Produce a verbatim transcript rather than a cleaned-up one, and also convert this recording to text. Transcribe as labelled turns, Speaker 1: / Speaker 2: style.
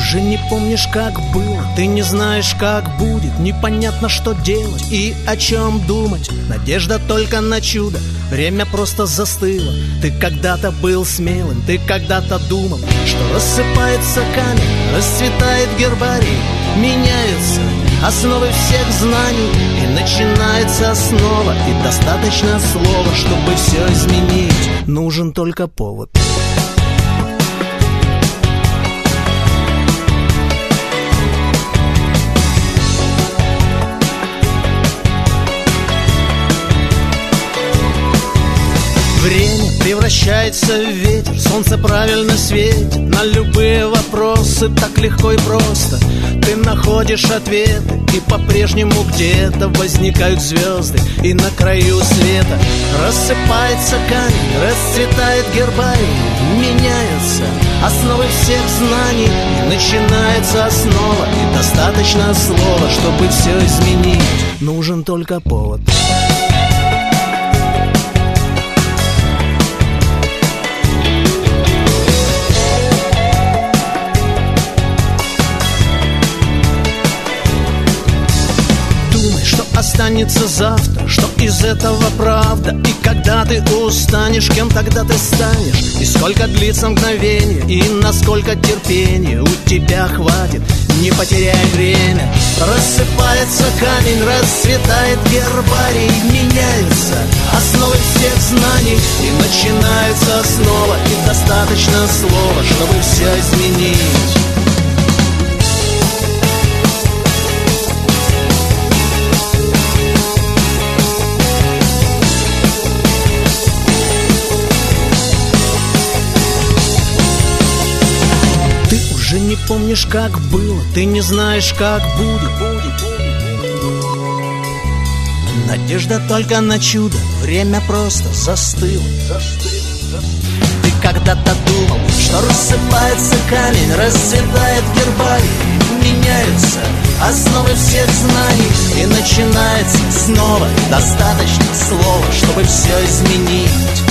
Speaker 1: уже не помнишь, как было, ты не знаешь, как будет, непонятно, что делать и о чем думать. Надежда только на чудо, время просто застыло. Ты когда-то был смелым, ты когда-то думал, что рассыпается камень, расцветает гербарий, меняются основы всех знаний, и начинается снова. И достаточно слова, чтобы все изменить, нужен только повод. Время превращается в ветер, солнце правильно светит на любые вопросы, так легко и просто. Ты находишь ответы, и по-прежнему где-то возникают звезды, и на краю света рассыпается камень, расцветает гербарий, меняются основы всех знаний, и начинается основа. И достаточно слова, чтобы все изменить, нужен только повод. Останется завтра, что из этого правда. И когда ты устанешь, кем тогда ты станешь? И сколько длится мгновение, и насколько терпения у тебя хватит? Не потеряй время. Рассыпается камень, расцветает гербарий, меняются основы всех знаний, и начинается снова. И достаточно слова, чтобы все изменить. Уже не помнишь, как было, ты не знаешь, как будет. Надежда только на чудо, время просто застыло. Ты когда-то думал, что рассыпается камень, расцветает гербарий, меняются основы всех знаний, и начинается снова. Достаточно слова, чтобы все изменить.